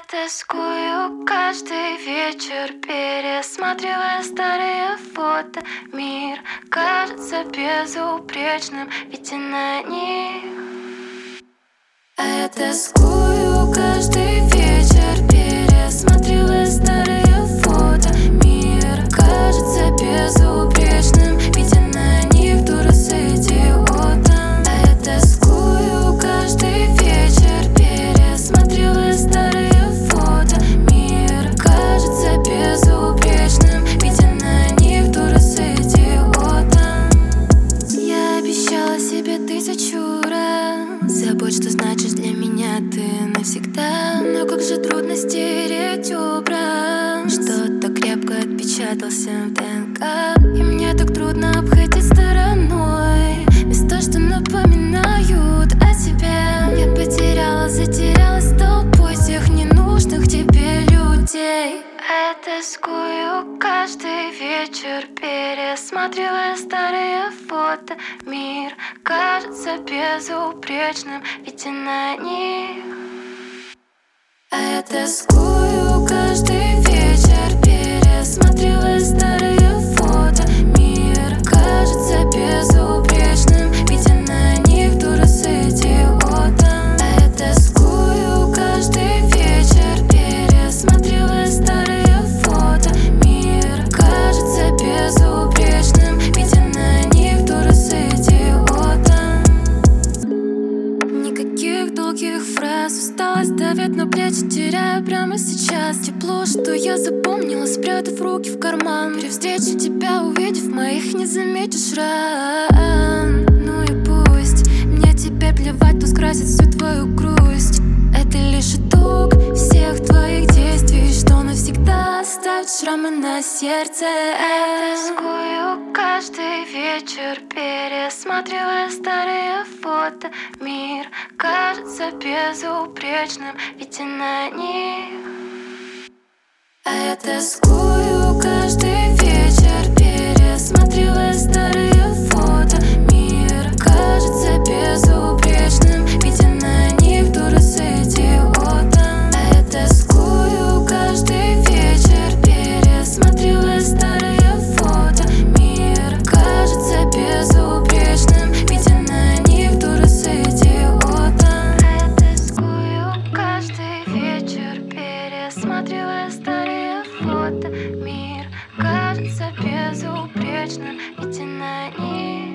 тоскую каждый вечер, пересматривая старые фото. Мир кажется безупречным, ведь и на них. А я тоскую каждый вечер, пересматривая старые фото. Мир кажется безупречным, ведь и на них дура с идиотом. А я тоскую каждый вечер, пересматривая старые фото. Мир кажется безупречным, ведь и на них дура с идиотом. Я обещала себе 1000 раз: забудь, что значишь для меня ты навсегда. Но как же трудно стереть образ, что-то крепко отпечатался в ДНК. И мне так трудно обходить стороной места, что напоминают о тебе. Я потеряла, затерялась толпой тех ненужных тебе людей. А я тоскую каждый вечер, пересматривая старые фото. Мир кажется безупречным, ведь и на них. А я тоскую каждый вечер, пересматривая старые фото. Мир кажется безупречным, ведь и на них дура с идиотом. А я тоскую каждый вечер, пересматривая старые фото. Мир кажется безупречным, ведь и на них дура с идиотом. Никаких долгих фраз, усталость давит на плечи, теряю прямо сейчас тепло, что я запомнила, спрятав руки в карман. При встрече тебя увидев, моих не заметишь ран. Ну и пусть, мне теперь плевать, кто скрасит всю твою грусть. Это лишь итог всех твоих действий, что навсегда оставит шрамы на сердце. Я тоскую каждый вечер, пересматривая старые фото. Мир кажется безупречным, ведь и на них. А я тоскую каждый вечер, пересматривая старые фото. Мир кажется безупречным, ведь и на них дура с идиотом. А я тоскую каждый вечер, пересматривая старые фото. Мир кажется безупречным, ведь и на них дура с идиотом. А я тоскую каждый вечер, пересматривая старые фото. Мир кажется безупречным, ведь и на них.